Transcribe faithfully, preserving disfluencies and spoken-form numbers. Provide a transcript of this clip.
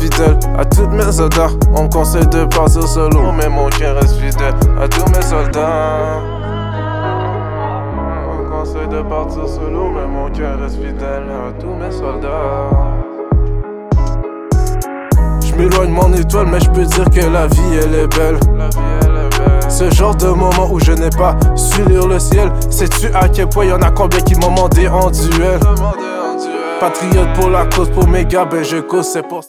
fidèle à toutes mes soldats. On me conseille de partir solo, mais mon cœur reste fidèle à tous mes soldats. On me conseille de partir solo, mais mon cœur reste fidèle à tous mes soldats. J'm'éloigne mon étoile, mais j'peux dire que la vie elle est belle. La vie elle est belle. Ce genre de moment où je n'ai pas su lire le ciel. Sais-tu à quel point y'en a combien qui m'ont demandé en duel? Patriote pour la cause, pour mes gars, ben je cause, c'est pour ça.